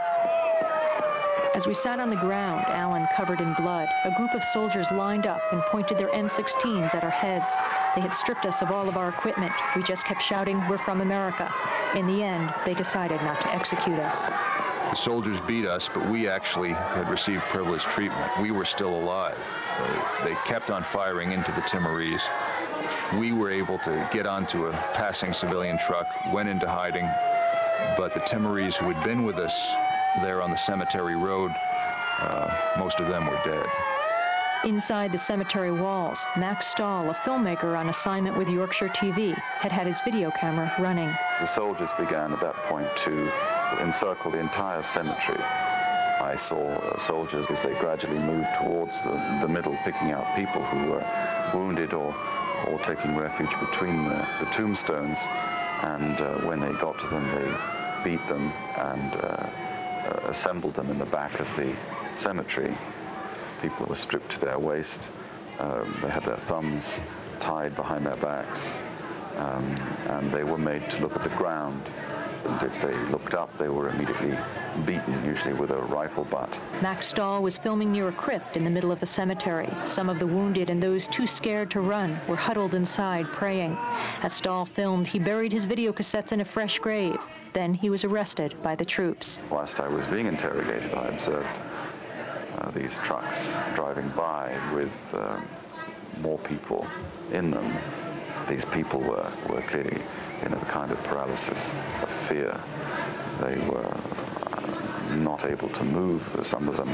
As we sat on the ground, Alan covered in blood, a group of soldiers lined up and pointed their M sixteens at our heads. They had stripped us of all of our equipment. We just kept shouting, "We're from America." In the end, they decided not to execute us. The soldiers beat us, but we actually had received privileged treatment. We were still alive. They, they kept on firing into the Timorese. We were able to get onto a passing civilian truck, went into hiding, but the Timorese who had been with us there on the cemetery road, uh, most of them were dead. Inside the cemetery walls, Max Stahl, a filmmaker on assignment with Yorkshire T V, had had his video camera running. The soldiers began at that point to encircle the entire cemetery. I saw uh, soldiers as they gradually moved towards the, the middle, picking out people who were wounded or, or taking refuge between the, the tombstones. And uh, when they got to them, they beat them and uh, uh, assembled them in the back of the cemetery. People were stripped to their waist. Um, they had their thumbs tied behind their backs, um, and they were made to look at the ground. And if they looked up, they were immediately beaten, usually with a rifle butt. Max Stahl was filming near a crypt in the middle of the cemetery. Some of the wounded and those too scared to run were huddled inside praying. As Stahl filmed, he buried his video cassettes in a fresh grave. Then he was arrested by the troops. Whilst I was being interrogated, I observed uh, these trucks driving by with uh, more people in them. These people were, were clearly in a kind of paralysis of fear. They were uh, not able to move, some of them,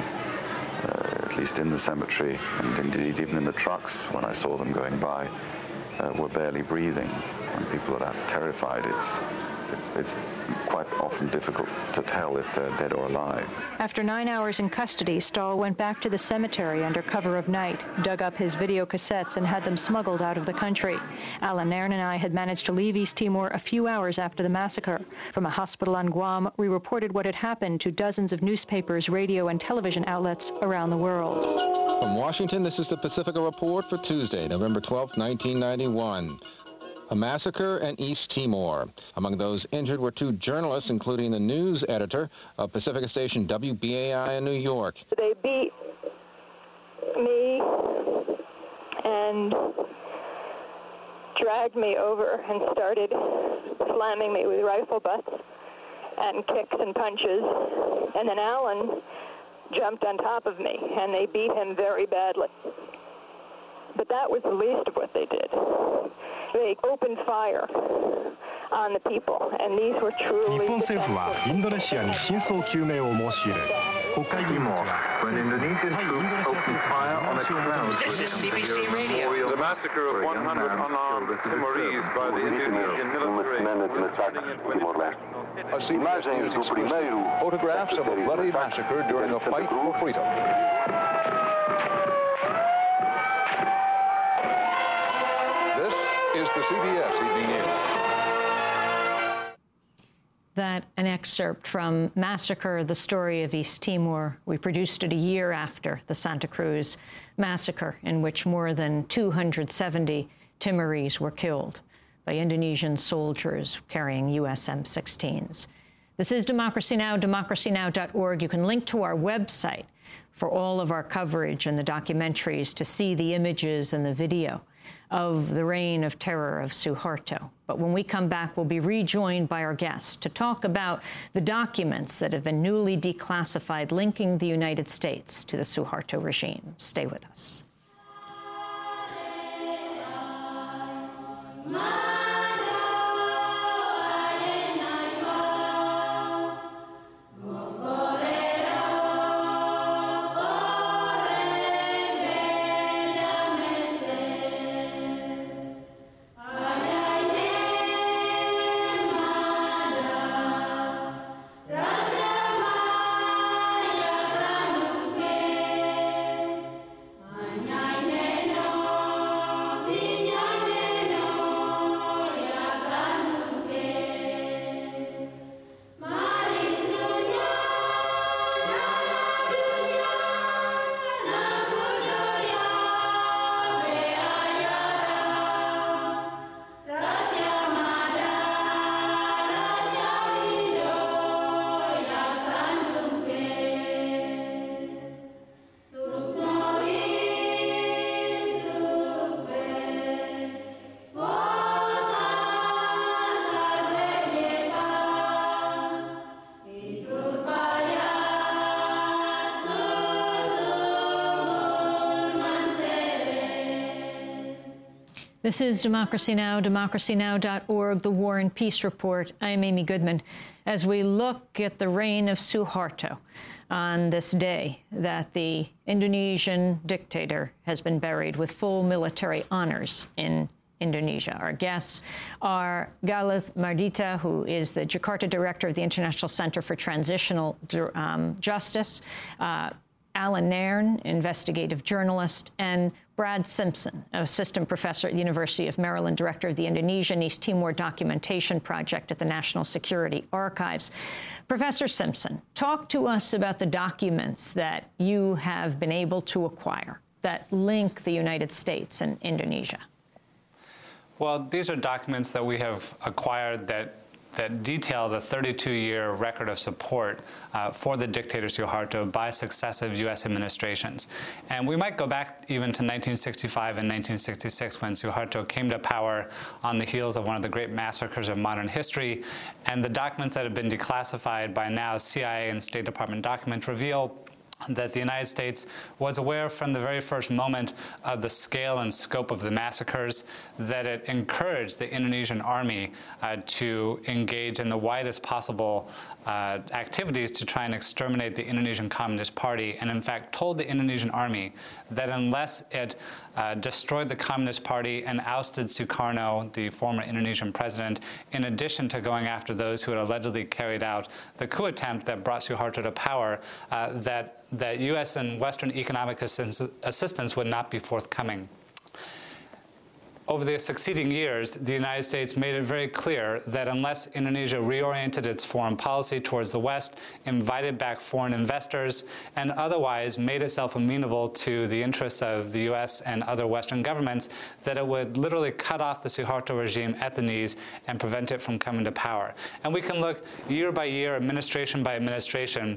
uh, at least in the cemetery, and indeed even in the trucks, when I saw them going by, uh, were barely breathing. When people are that terrified, it's, it's, it's quite often difficult to tell if they're dead or alive. After nine hours in custody, Stahl went back to the cemetery under cover of night, dug up his video cassettes, and had them smuggled out of the country. Alan Nairn and I had managed to leave East Timor a few hours after the massacre. From a hospital on Guam, we reported what had happened to dozens of newspapers, radio, and television outlets around the world. From Washington, this is the Pacifica Report for Tuesday, November twelfth, nineteen ninety-one. A massacre in East Timor. Among those injured were two journalists, including the news editor of Pacifica station W B A I in New York. They beat me and dragged me over and started slamming me with rifle butts and kicks and punches. And then Alan jumped on top of me, and they beat him very badly. But that was the least of what they did. They opened fire on the people. And these were truly 日本政府はインドネシアに真相究明を申し入れ、国会議員たちは When Indonesian troops opened fire on a crowd. This is C B C Radio. The massacre of one hundred unarmed Timorese by the Indonesian military. Imagens do primeiro photographs of a bloody massacre during a fight for freedom. This is the C B S Evening News. That an excerpt from Massacre, the Story of East Timor. We produced it a year after the Santa Cruz massacre, in which more than two hundred seventy Timorese were killed by Indonesian soldiers carrying U S M sixteens. This is Democracy Now!, democracy now dot org. You can link to our website for all of our coverage and the documentaries to see the images and the video of the reign of terror of Suharto. But when we come back, we'll be rejoined by our guests to talk about the documents that have been newly declassified linking the United States to the Suharto regime. Stay with us. This is Democracy Now!, democracy now dot org, the War and Peace Report. I'm Amy Goodman. As we look at the reign of Suharto on this day that the Indonesian dictator has been buried with full military honors in Indonesia. Our guests are Galith Mardita, who is the Jakarta director of the International Center for Transitional um, Justice, uh, Alan Nairn, investigative journalist, and Brad Simpson, assistant professor at the University of Maryland, director of the Indonesian East Timor Documentation Project at the National Security Archives. Professor Simpson, talk to us about the documents that you have been able to acquire that link the United States and Indonesia. Well, these are documents that we have acquired that that detail the thirty-two year record of support uh, for the dictator Suharto by successive U S administrations. And we might go back even to nineteen sixty-five and nineteen sixty-six when Suharto came to power on the heels of one of the great massacres of modern history. And the documents that have been declassified by now C I A and State Department documents reveal that the United States was aware from the very first moment of the scale and scope of the massacres, that it encouraged the Indonesian army uh, to engage in the widest possible uh, activities to try and exterminate the Indonesian Communist Party, and in fact told the Indonesian army that unless it uh, destroyed the Communist Party and ousted Sukarno, the former Indonesian president, in addition to going after those who had allegedly carried out the coup attempt that brought Suharto to power, uh, that that U S and Western economic assist assistance would not be forthcoming. Over the succeeding years, the United States made it very clear that unless Indonesia reoriented its foreign policy towards the West, invited back foreign investors, and otherwise made itself amenable to the interests of the U S and other Western governments, that it would literally cut off the Suharto regime at the knees and prevent it from coming to power. And we can look year by year, administration by administration,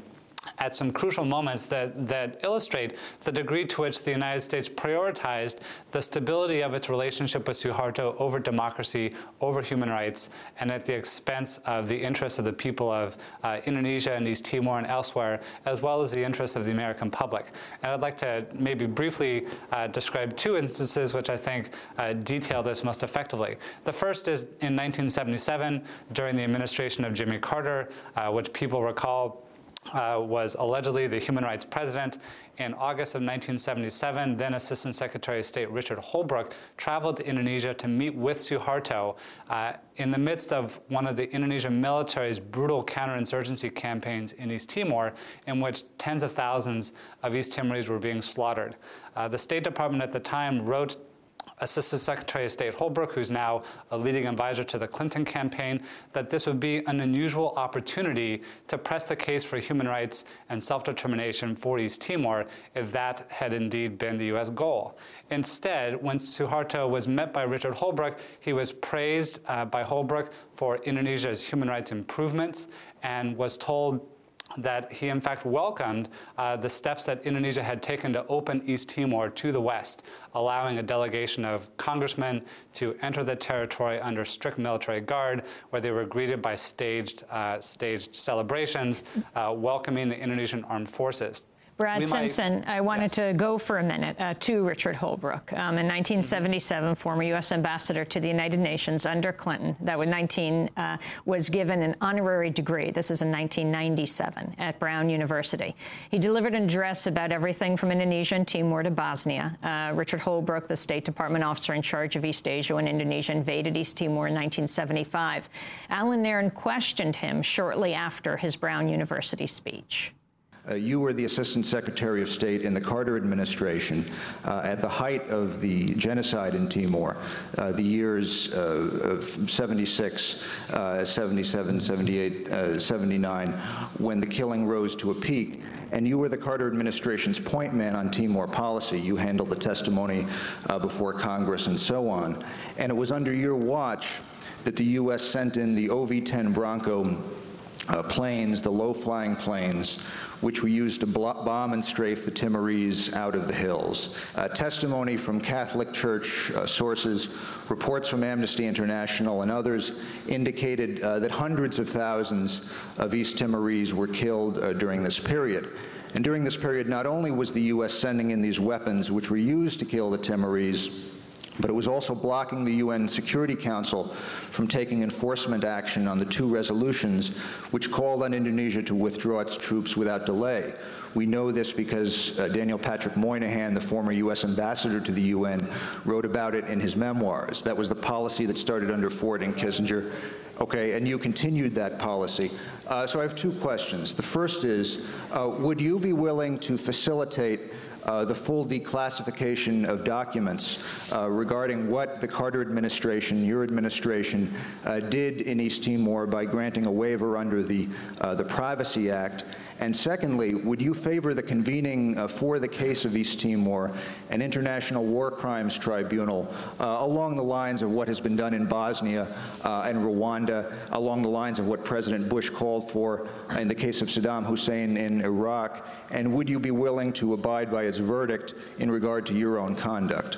at some crucial moments that, that illustrate the degree to which the United States prioritized the stability of its relationship with Suharto over democracy, over human rights, and at the expense of the interests of the people of uh, Indonesia and East Timor and elsewhere, as well as the interests of the American public. And I'd like to maybe briefly uh, describe two instances which I think uh, detail this most effectively. The first is in nineteen seventy-seven, during the administration of Jimmy Carter, uh, which people recall Uh, was allegedly the human rights president. In August of nineteen seventy-seven, then Assistant Secretary of State Richard Holbrooke traveled to Indonesia to meet with Suharto uh, in the midst of one of the Indonesian military's brutal counterinsurgency campaigns in East Timor, in which tens of thousands of East Timorese were being slaughtered. Uh, the State Department at the time wrote Assistant Secretary of State Holbrooke, who's now a leading advisor to the Clinton campaign, that this would be an unusual opportunity to press the case for human rights and self-determination for East Timor if that had indeed been the U S goal. Instead, when Suharto was met by Richard Holbrooke, he was praised uh, by Holbrooke for Indonesia's human rights improvements and was told that he in fact welcomed uh, the steps that Indonesia had taken to open East Timor to the West, allowing a delegation of congressmen to enter the territory under strict military guard, where they were greeted by staged, uh, staged celebrations, uh, welcoming the Indonesian armed forces. Brad we Simpson, might, I wanted yes. to go for a minute uh, to Richard Holbrooke. Um, in nineteen seventy-seven, mm-hmm. former U S ambassador to the United Nations under Clinton, that was nineteen, uh, was given an honorary degree. This is in nineteen ninety-seven at Brown University. He delivered an address about everything from Indonesia and Timor to Bosnia. Uh, Richard Holbrooke, the State Department officer in charge of East Asia when Indonesia invaded East Timor in nineteen seventy-five. Alan Nairn questioned him shortly after his Brown University speech. Uh, you were the Assistant Secretary of State in the Carter administration uh, at the height of the genocide in Timor, uh, the years uh, of seventy-six, uh, seventy-seven, seventy-eight, uh, seventy-nine, when the killing rose to a peak. And you were the Carter administration's point man on Timor policy. You handled the testimony uh, before Congress and so on. And it was under your watch that the U S sent in the O V ten Bronco uh, planes, the low-flying planes, which were used to bomb and strafe the Timorese out of the hills. Uh, testimony from Catholic Church uh, sources, reports from Amnesty International and others indicated uh, that hundreds of thousands of East Timorese were killed uh, during this period. And during this period, not only was the U S sending in these weapons which were used to kill the Timorese, but it was also blocking the U N Security Council from taking enforcement action on the two resolutions which called on Indonesia to withdraw its troops without delay. We know this because uh, Daniel Patrick Moynihan, the former U S ambassador to the U N, wrote about it in his memoirs. That was the policy that started under Ford and Kissinger. Okay, and you continued that policy. Uh, so I have two questions. The first is, uh, would you be willing to facilitate Uh, the full declassification of documents uh, regarding what the Carter administration, your administration, uh, did in East Timor by granting a waiver under the, uh, the Privacy Act? And secondly, would you favor the convening uh, for the case of East Timor an international war crimes tribunal uh, along the lines of what has been done in Bosnia uh, and Rwanda, along the lines of what President Bush called for in the case of Saddam Hussein in Iraq? And would you be willing to abide by its verdict in regard to your own conduct?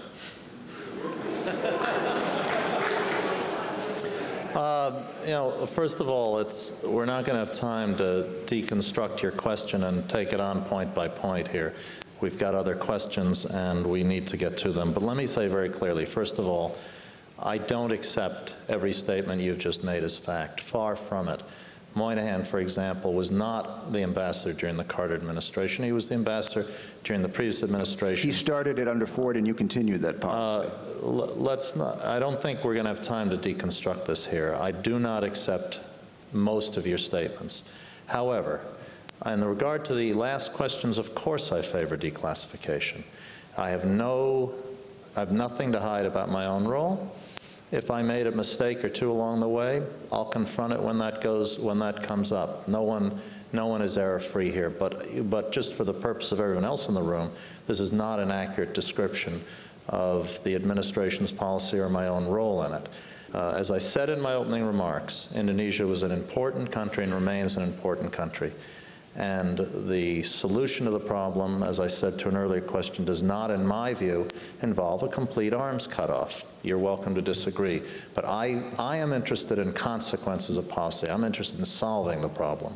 Uh, you know, first of all, it's, we're not going to have time to deconstruct your question and take it on point by point here. We've got other questions and we need to get to them. But let me say very clearly, first of all, I don't accept every statement you've just made as fact. Far from it. Moynihan, for example, was not the ambassador during the Carter administration. He was the ambassador during the previous administration. He started it under Ford, and you continued that policy. Uh, let's not, I don't think we're going to have time to deconstruct this here. I do not accept most of your statements. However, in regard to the last questions, of course I favor declassification. I have no, I have nothing to hide about my own role. If I made a mistake or two along the way, I'll confront it when that goes, when that comes up. No one, no one is error-free here. But, but just for the purpose of everyone else in the room, this is not an accurate description of the administration's policy or my own role in it. Uh, as I said in my opening remarks, Indonesia was an important country and remains an important country. And the solution to the problem, as I said to an earlier question, does not, in my view, involve a complete arms cutoff. You're welcome to disagree. But I, I am interested in consequences of policy. I'm interested in solving the problem.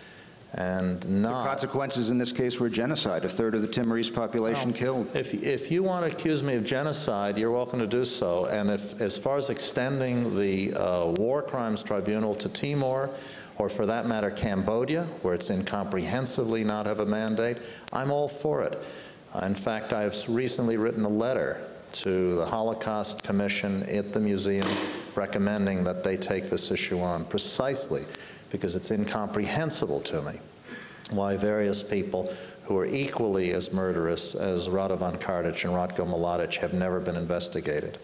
And not... The consequences in this case were genocide, a third of the Timorese population well, killed. If, if you want to accuse me of genocide, you're welcome to do so. And if, as far as extending the uh, War Crimes Tribunal to Timor, or for that matter Cambodia, where it's incomprehensibly not have a mandate, I'm all for it. Uh, in fact, I've recently written a letter to the Holocaust Commission at the museum recommending that they take this issue on, precisely because it's incomprehensible to me why various people who are equally as murderous as Radovan Karadzic and Ratko Mladic have never been investigated.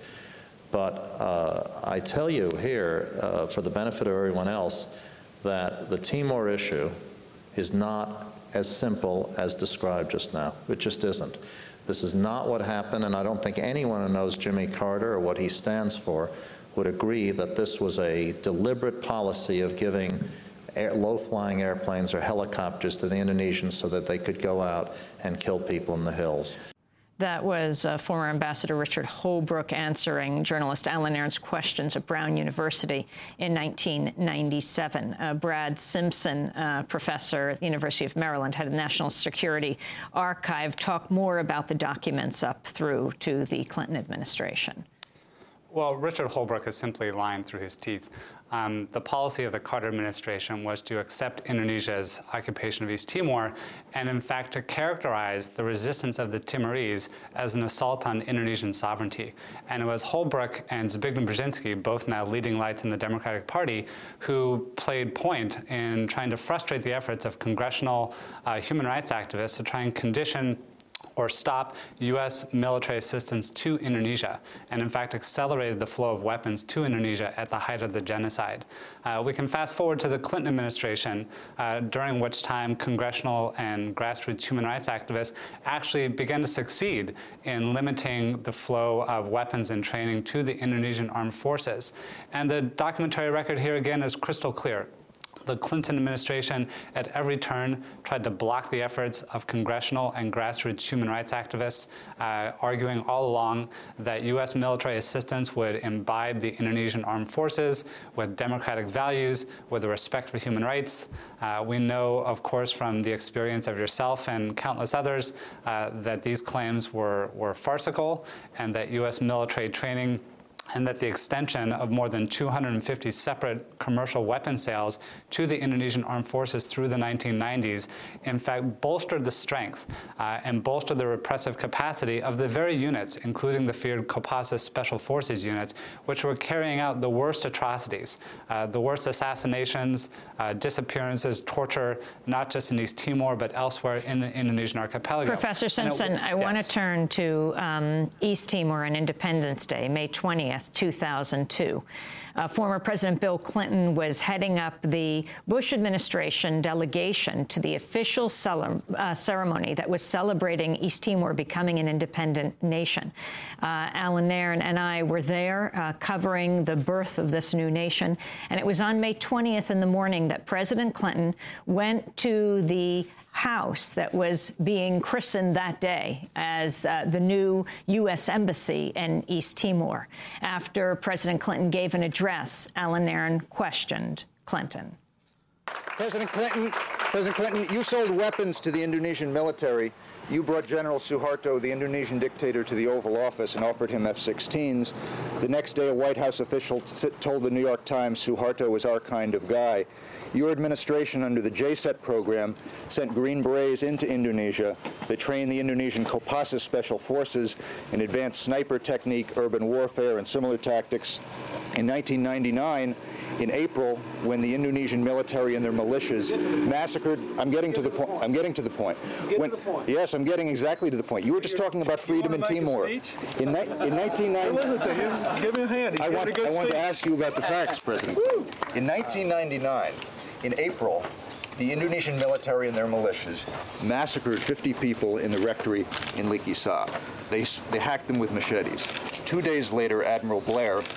But uh, I tell you here, uh, for the benefit of everyone else, that the Timor issue is not as simple as described just now. It just isn't. This is not what happened, and I don't think anyone who knows Jimmy Carter or what he stands for would agree that this was a deliberate policy of giving air, low-flying airplanes or helicopters to the Indonesians so that they could go out and kill people in the hills. That was uh, former Ambassador Richard Holbrooke answering journalist Alan Aron's questions at Brown University in nineteen ninety-seven. Uh, Brad Simpson, uh, professor at the University of Maryland, head of the National Security Archive, talked more about the documents up through to the Clinton administration. Well, Richard Holbrooke is simply lying through his teeth. Um, the policy of the Carter administration was to accept Indonesia's occupation of East Timor and, in fact, to characterize the resistance of the Timorese as an assault on Indonesian sovereignty. And it was Holbrooke and Zbigniew Brzezinski, both now leading lights in the Democratic Party, who played point in trying to frustrate the efforts of congressional uh, human rights activists to try and condition or stop U S military assistance to Indonesia, and in fact accelerated the flow of weapons to Indonesia at the height of the genocide. Uh, we can fast forward to the Clinton administration, uh, during which time congressional and grassroots human rights activists actually began to succeed in limiting the flow of weapons and training to the Indonesian armed forces. And the documentary record here again is crystal clear. The Clinton administration at every turn tried to block the efforts of congressional and grassroots human rights activists, uh, arguing all along that U S military assistance would imbibe the Indonesian armed forces with democratic values, with a respect for human rights. Uh, we know, of course, from the experience of yourself and countless others, uh, that these claims were, were farcical, and that U S military training and that the extension of more than two hundred fifty separate commercial weapon sales to the Indonesian armed forces through the nineteen nineties, in fact, bolstered the strength uh, and bolstered the repressive capacity of the very units, including the feared Kopassus Special Forces units, which were carrying out the worst atrocities, uh, the worst assassinations, uh, disappearances, torture, not just in East Timor, but elsewhere in the Indonesian archipelago. Professor Simpson, it, I yes. want to turn to um, East Timor and Independence Day, May twentieth, two thousand two. Uh, former President Bill Clinton was heading up the Bush administration delegation to the official uh, ceremony that was celebrating East Timor becoming an independent nation. Uh, Alan Nairn and I were there uh, covering the birth of this new nation, and it was on May twentieth in the morning that President Clinton went to the house that was being christened that day as uh, the new U S embassy in East Timor. After President Clinton gave an address, Alan Nairn questioned Clinton. President Clinton, President Clinton, you sold weapons to the Indonesian military. You brought General Suharto, the Indonesian dictator, to the Oval Office and offered him F sixteens. The next day, a White House official told the New York Times Suharto was our kind of guy. Your administration, under the J SET program, sent Green Berets into Indonesia. They trained the Indonesian Kopassus Special Forces in advanced sniper technique, urban warfare, and similar tactics. In nineteen ninety-nine, in April, when the Indonesian military and their militias massacred, I'm getting to the point. I'm getting to the point. Get when, to the point. Yes, I'm getting exactly to the point. You were just talking about freedom in Timor. In, ni in nineteen ninety, listen to him. Give me a hand. He's I want, I want to ask you about the facts, President. In nineteen ninety-nine, in April, the Indonesian military and their militias massacred fifty people in the rectory in Liki Sa. They, they hacked them with machetes. Two days later, Admiral Blair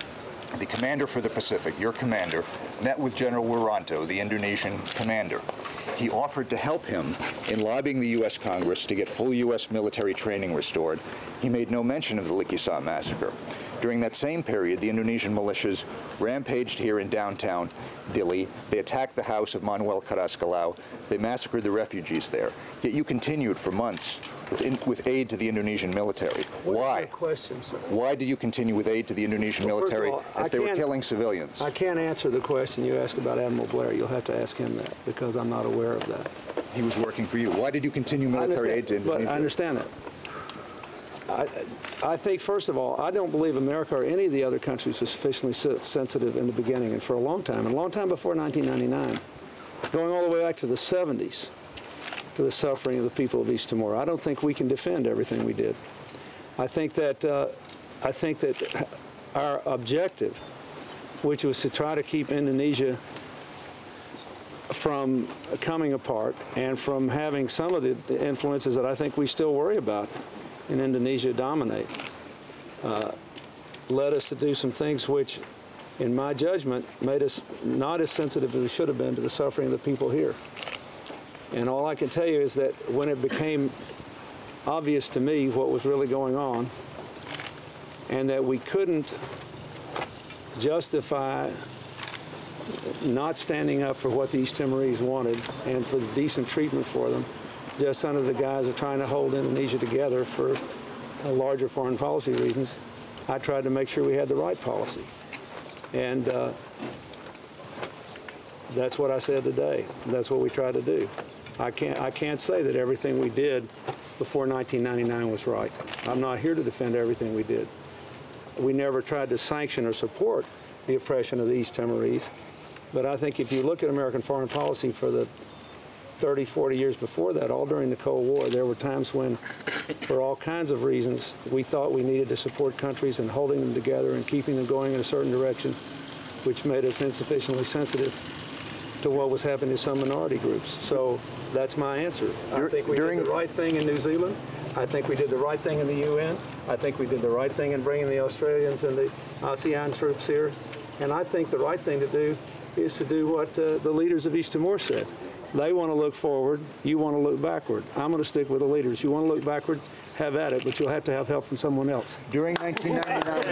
the commander for the Pacific, your commander, met with General Wiranto, the Indonesian commander. He offered to help him in lobbying the U S Congress to get full U S military training restored. He made no mention of the Likisar massacre. During that same period, the Indonesian militias rampaged here in downtown Dili. They attacked the house of Manuel Carrascalao. They massacred the refugees there. Yet you continued for months with, in, with aid to the Indonesian military. What Why? Is your question, sir? Why do you continue with aid to the Indonesian Well, military all, as I they were can't- killing civilians? I can't answer the question you asked about Admiral Blair. You'll have to ask him that because I'm not aware of that. He was working for you. Why did you continue military aid to Indonesia? But I understand that. I, I think, first of all, I don't believe America or any of the other countries was sufficiently sensitive in the beginning and for a long time, and a long time before nineteen ninety-nine, going all the way back to the seventies, to the suffering of the people of East Timor. I don't think we can defend everything we did. I think that, uh, I think that our objective, which was to try to keep Indonesia from coming apart and from having some of the influences that I think we still worry about in Indonesia dominate, uh, led us to do some things which, in my judgment, made us not as sensitive as we should have been to the suffering of the people here. And all I can tell you is that when it became obvious to me what was really going on, and that we couldn't justify not standing up for what the East Timorese wanted and for decent treatment for them, just under the guise of trying to hold Indonesia together for uh, larger foreign policy reasons, I tried to make sure we had the right policy. And uh, that's what I said today. That's what we tried to do. I can't, I can't say that everything we did before nineteen ninety-nine was right. I'm not here to defend everything we did. We never tried to sanction or support the oppression of the East Timorese. But I think if you look at American foreign policy for the thirty, forty years before that, all during the Cold War, there were times when, for all kinds of reasons, we thought we needed to support countries and holding them together and keeping them going in a certain direction, which made us insufficiently sensitive to what was happening to some minority groups. So that's my answer. I think we did the right thing in New Zealand. I think we did the right thing in the U N. I think we did the right thing in bringing the Australians and the ASEAN troops here. And I think the right thing to do is to do what uh, the leaders of East Timor said. They want to look forward. You want to look backward. I'm going to stick with the leaders. You want to look backward? Have at it, but you'll have to have help from someone else. During nineteen ninety-nine,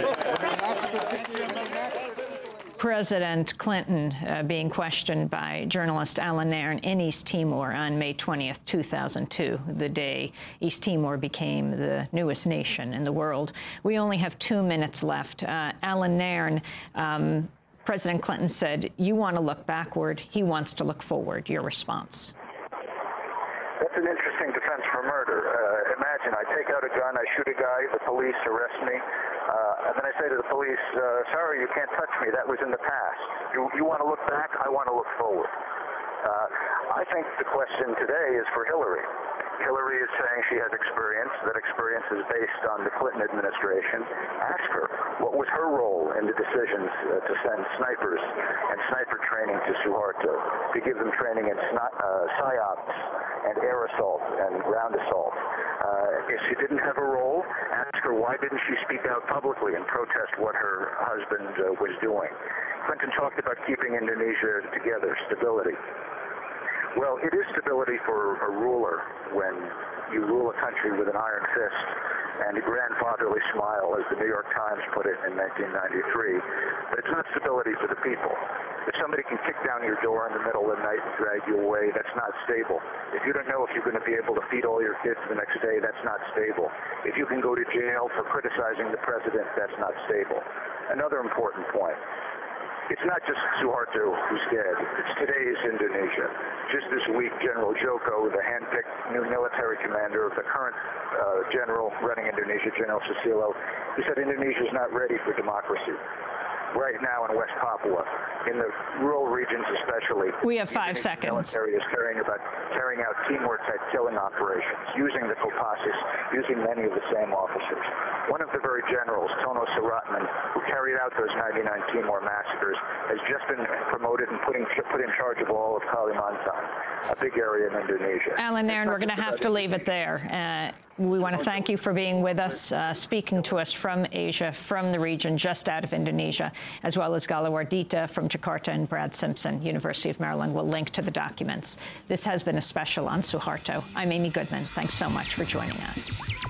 President Clinton uh, being questioned by journalist Alan Nairn in East Timor on May twentieth, two thousand two, the day East Timor became the newest nation in the world. We only have two minutes left. Uh, Alan Nairn, um, President Clinton said, you want to look backward, he wants to look forward. Your response? That's an interesting defense for murder. Uh, imagine I take out a gun, I shoot a guy, the police arrest me, uh, and then I say to the police, uh, sorry, you can't touch me, that was in the past. You, you want to look back, I want to look forward. Uh, I think the question today is for Hillary. Hillary is saying she has experience. That experience is based on the Clinton administration. Ask her, what was her role in the decisions uh, to send snipers and sniper training to Suharto, to give them training in sni- uh, psyops and air assault and ground assault? Uh, if she didn't have a role, ask her why didn't she speak out publicly and protest what her husband uh, was doing? Clinton talked about keeping Indonesia together, stability. Well, it is stability for a ruler when you rule a country with an iron fist and a grandfatherly smile, as the New York Times put it in nineteen ninety-three. But it's not stability for the people. If somebody can kick down your door in the middle of the night and drag you away, that's not stable. If you don't know if you're going to be able to feed all your kids the next day, that's not stable. If you can go to jail for criticizing the president, that's not stable. Another important point. It's not just Suharto who's dead. It's today's Indonesia. Just this week, General Joko, the hand-picked new military commander of the current uh, general running Indonesia, General Susilo, he said Indonesia's not ready for democracy. Right now in West Papua, in the rural regions especially, we have five the seconds. military is carrying about carrying out Timor-type killing operations, using the Kopassus, using many of the same officers. one of the very generals, Tono Suratman, who carried out those ninety-nine Timor massacres, has just been promoted and put in, put in charge of all of Kalimantan, a big area in Indonesia. Alan Nairn, we're going to have to leave it there. Uh, we want to thank you for being with us, uh, speaking to us from Asia, from the region just out of Indonesia, as well as Gala Wardita from Jakarta and Brad Simpson, University of Maryland, will link to the documents. This has been a special on Suharto. I'm Amy Goodman. Thanks so much for joining us.